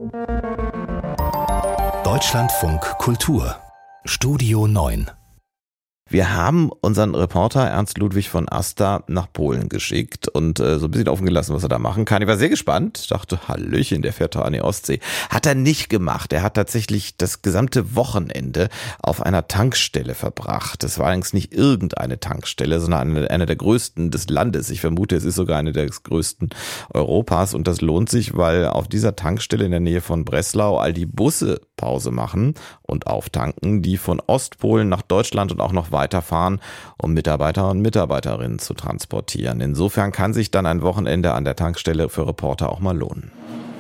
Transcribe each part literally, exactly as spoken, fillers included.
Deutschlandfunk Kultur Studio neun. Wir haben unseren Reporter Ernst Ludwig von Asta nach Polen geschickt und äh, so ein bisschen offen gelassen, was er da machen kann. Ich war sehr gespannt, dachte, Hallöchen, der fährt da an die Ostsee. Hat er nicht gemacht. Er hat tatsächlich das gesamte Wochenende auf einer Tankstelle verbracht. Das war allerdings nicht irgendeine Tankstelle, sondern eine, eine der größten des Landes. Ich vermute, es ist sogar eine der größten Europas und das lohnt sich, weil auf dieser Tankstelle in der Nähe von Breslau all die Busse Pause machen und auftanken, die von Ostpolen nach Deutschland und auch noch weiterfahren, um Mitarbeiter und Mitarbeiterinnen zu transportieren. Insofern kann sich dann ein Wochenende an der Tankstelle für Reporter auch mal lohnen.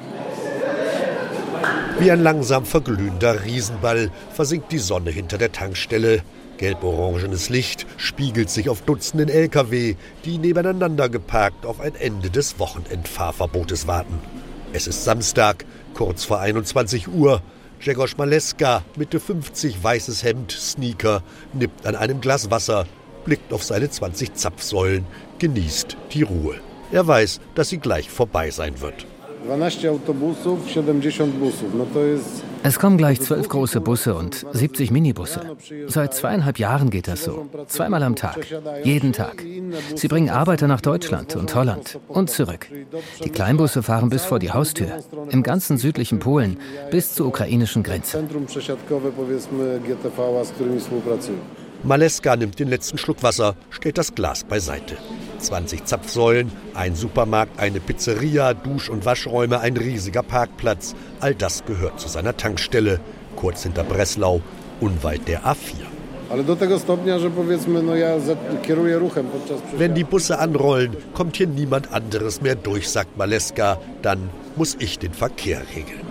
Wie ein langsam verglühender Riesenball versinkt die Sonne hinter der Tankstelle. Gelb-orangenes Licht spiegelt sich auf Dutzenden L K W, die nebeneinander geparkt auf ein Ende des Wochenendfahrverbotes warten. Es ist Samstag, kurz vor einundzwanzig Uhr. Grzegorz Maleska, Mitte fünfzig, weißes Hemd, Sneaker, nippt an einem Glas Wasser, blickt auf seine zwanzig Zapfsäulen, genießt die Ruhe. Er weiß, dass sie gleich vorbei sein wird. Es kommen gleich zwölf große Busse und siebzig Minibusse. Seit zweieinhalb Jahren geht das so. Zweimal am Tag. Jeden Tag. Sie bringen Arbeiter nach Deutschland und Holland und zurück. Die Kleinbusse fahren bis vor die Haustür. Im ganzen südlichen Polen bis zur ukrainischen Grenze. Maleska nimmt den letzten Schluck Wasser, stellt das Glas beiseite. zwanzig Zapfsäulen, ein Supermarkt, eine Pizzeria, Dusch- und Waschräume, ein riesiger Parkplatz. All das gehört zu seiner Tankstelle, kurz hinter Breslau, unweit der A vier. Wenn die Busse anrollen, kommt hier niemand anderes mehr durch, sagt Maleska. Dann muss ich den Verkehr regeln.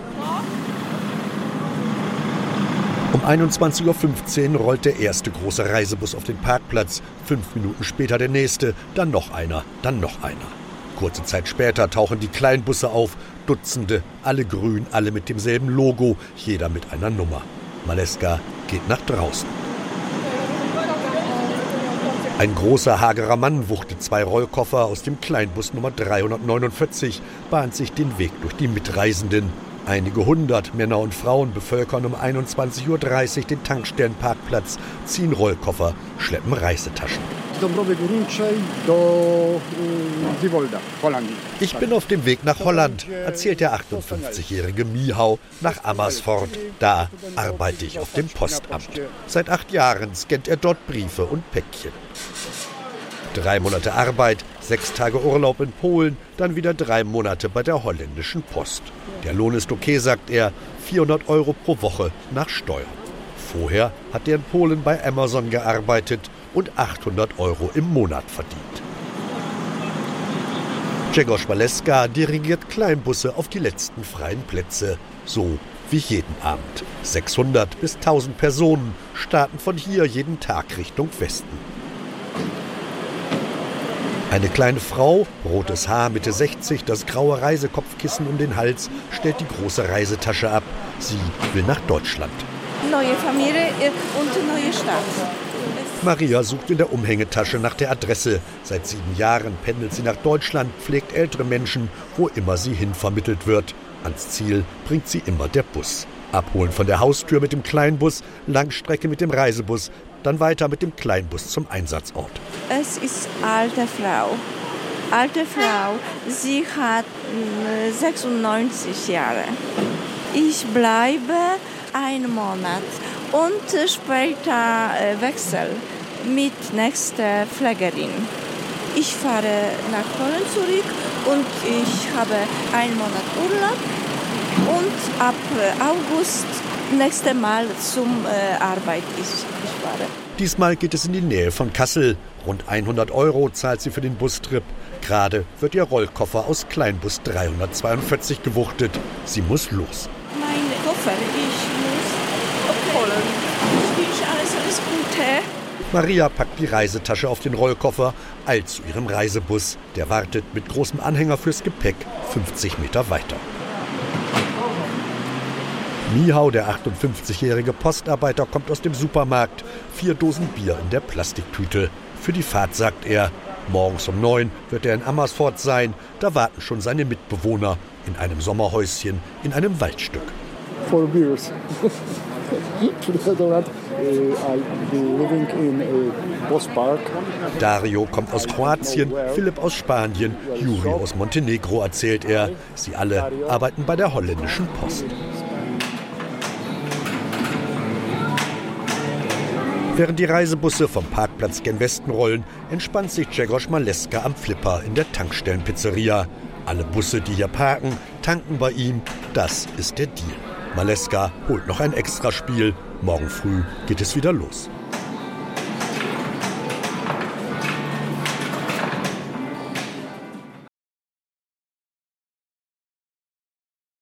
Um einundzwanzig Uhr fünfzehn rollt der erste große Reisebus auf den Parkplatz. Fünf Minuten später der nächste, dann noch einer, dann noch einer. Kurze Zeit später tauchen die Kleinbusse auf. Dutzende, alle grün, alle mit demselben Logo, jeder mit einer Nummer. Maleska geht nach draußen. Ein großer, hagerer Mann wuchtet zwei Rollkoffer aus dem Kleinbus Nummer dreihundertneunundvierzig, bahnt sich den Weg durch die Mitreisenden. Einige hundert Männer und Frauen bevölkern um einundzwanzig Uhr dreißig den Tankstellenparkplatz, ziehen Rollkoffer, schleppen Reisetaschen. Ich bin auf dem Weg nach Holland, erzählt der achtundfünfzigjährige Michał, nach Amersfoort. Da arbeite ich auf dem Postamt. Seit acht Jahren scannt er dort Briefe und Päckchen. Drei Monate Arbeit, sechs Tage Urlaub in Polen, dann wieder drei Monate bei der holländischen Post. Der Lohn ist okay, sagt er, vierhundert Euro pro Woche nach Steuern. Vorher hat er in Polen bei Amazon gearbeitet und achthundert Euro im Monat verdient. Grzegorz Maleska dirigiert Kleinbusse auf die letzten freien Plätze, so wie jeden Abend. sechshundert bis tausend Personen starten von hier jeden Tag Richtung Westen. Eine kleine Frau, rotes Haar, Mitte sechzig, das graue Reisekopfkissen um den Hals, stellt die große Reisetasche ab. Sie will nach Deutschland. Neue Familie und neue Stadt. Maria sucht in der Umhängetasche nach der Adresse. Seit sieben Jahren pendelt sie nach Deutschland, pflegt ältere Menschen, wo immer sie hin vermittelt wird. Ans Ziel bringt sie immer der Bus. Abholen von der Haustür mit dem Kleinbus, Langstrecke mit dem Reisebus, dann weiter mit dem Kleinbus zum Einsatzort. Es ist alte Frau. Alte Frau, sie hat sechsundneunzig Jahre. Ich bleibe einen Monat und später Wechsel mit nächster Pflegerin. Ich fahre nach Polen zurück und ich habe einen Monat Urlaub und ab August nächstes Mal zum äh, Arbeit ich, ich fahre. Diesmal geht es in die Nähe von Kassel. Rund hundert Euro zahlt sie für den Bustrip. Gerade wird ihr Rollkoffer aus Kleinbus dreihundertzweiundvierzig gewuchtet. Sie muss los. Mein Koffer, ich muss abholen. Ich wünsche alles, alles Gute. Maria packt die Reisetasche auf den Rollkoffer, eilt zu ihrem Reisebus. Der wartet mit großem Anhänger fürs Gepäck fünfzig Meter weiter. Michał, der achtundfünfzigjährige Postarbeiter, kommt aus dem Supermarkt. Vier Dosen Bier in der Plastiktüte. Für die Fahrt sagt er, morgens um neun wird er in Amersfoort sein. Da warten schon seine Mitbewohner in einem Sommerhäuschen in einem Waldstück. For years. Dario kommt aus Kroatien, Philipp aus Spanien, Juri aus Montenegro, erzählt er. Sie alle arbeiten bei der holländischen Post. Während die Reisebusse vom Parkplatz gen Westen rollen, entspannt sich Grzegorz Maleska am Flipper in der Tankstellenpizzeria. Alle Busse, die hier parken, tanken bei ihm. Das ist der Deal. Maleska holt noch ein Extraspiel. Morgen früh geht es wieder los.